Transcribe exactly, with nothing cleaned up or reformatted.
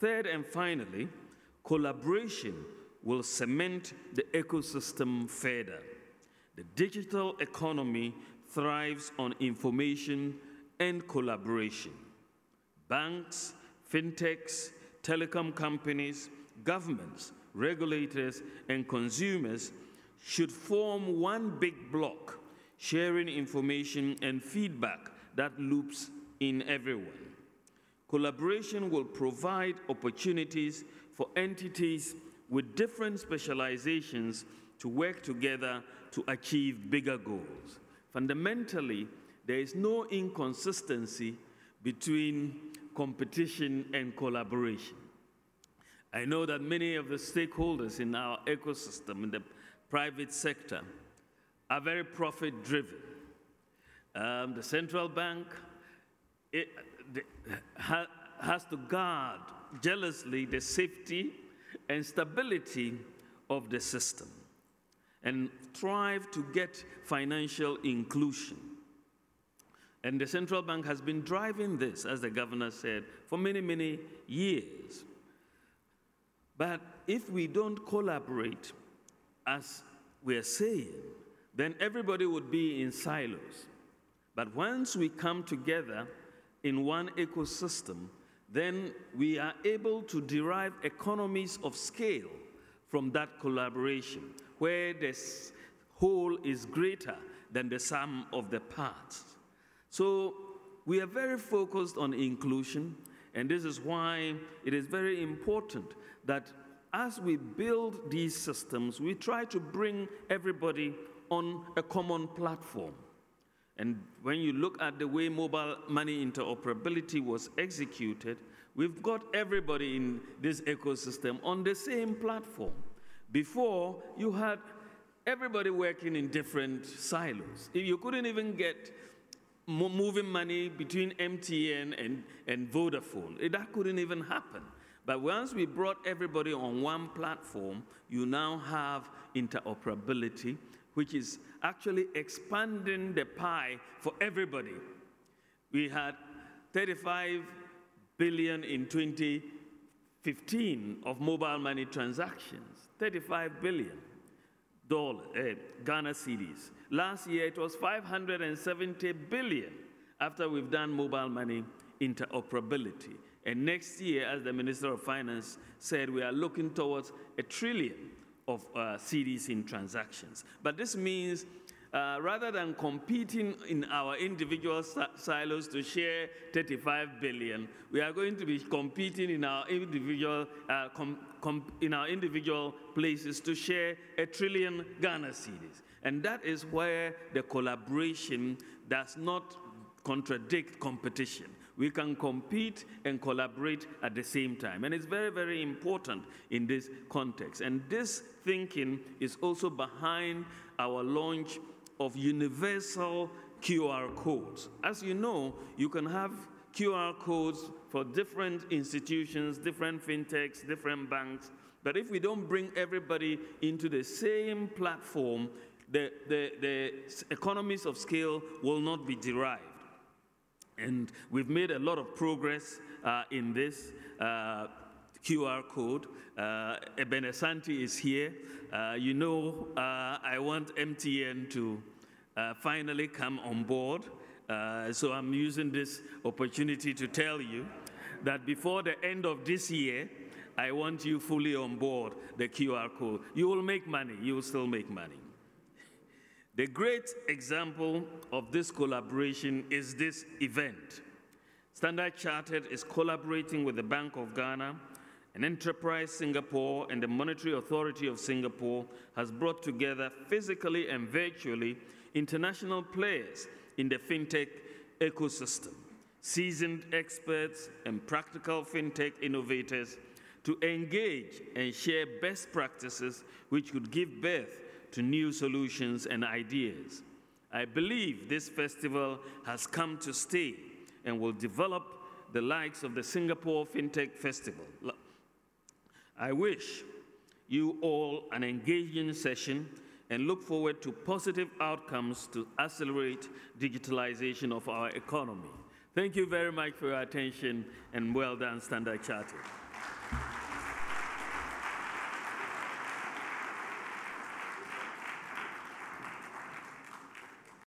Third and finally, collaboration will cement the ecosystem further. The digital economy thrives on information and collaboration. Banks, fintechs, telecom companies, governments, regulators, and consumers should form one big block, sharing information and feedback that loops in everyone. Collaboration will provide opportunities for entities with different specializations to work together to achieve bigger goals. Fundamentally, there is no inconsistency between competition and collaboration. I know that many of the stakeholders in our ecosystem, in the private sector, are very profit-driven. Um, the central bank it, the, ha, has to guard jealously the safety and stability of the system and strive to get financial inclusion. And the central bank has been driving this, as the governor said, for many, many years. But if we don't collaborate, as we're saying, then everybody would be in silos. But once we come together in one ecosystem, then we are able to derive economies of scale from that collaboration, where the whole is greater than the sum of the parts. So we are very focused on inclusion, and this is why it is very important that as we build these systems, we try to bring everybody on a common platform. And when you look at the way mobile money interoperability was executed, we've got everybody in this ecosystem on the same platform. Before, you had everybody working in different silos. You couldn't even get moving money between M T N and, and Vodafone. That couldn't even happen. But once we brought everybody on one platform, you now have interoperability, which is actually expanding the pie for everybody. We had thirty-five billion in twenty fifteen of mobile money transactions, thirty-five billion dollars, uh, Ghana cedis. Last year, it was five hundred seventy billion after we've done mobile money interoperability. And next year, as the Minister of Finance said, we are looking towards a trillion of uh, C Ds in transactions. But this means uh, rather than competing in our individual silos to share thirty-five billion, we are going to be competing in our individual, uh, com com in our individual places to share a trillion Ghana cedis. And that is where the collaboration does not contradict competition. We can compete and collaborate at the same time. And it's very, very important in this context. And this thinking is also behind our launch of universal Q R codes. As you know, you can have Q R codes for different institutions, different fintechs, different banks. But if we don't bring everybody into the same platform, the, the, the economies of scale will not be derived. And we've made a lot of progress uh, in this uh, Q R code. Uh, Ebene Santi is here. Uh, you know, uh, I want M T N to uh, finally come on board. Uh, so I'm using this opportunity to tell you that before the end of this year, I want you fully on board the Q R code. You will make money. You will still make money. The great example of this collaboration is this event. Standard Chartered is collaborating with the Bank of Ghana, and Enterprise Singapore and the Monetary Authority of Singapore has brought together physically and virtually international players in the fintech ecosystem, seasoned experts and practical fintech innovators to engage and share best practices which could give birth to new solutions and ideas. I believe this festival has come to stay and will develop the likes of the Singapore FinTech Festival. I wish you all an engaging session and look forward to positive outcomes to accelerate digitalization of our economy. Thank you very much for your attention, and well done, Standard Chartered.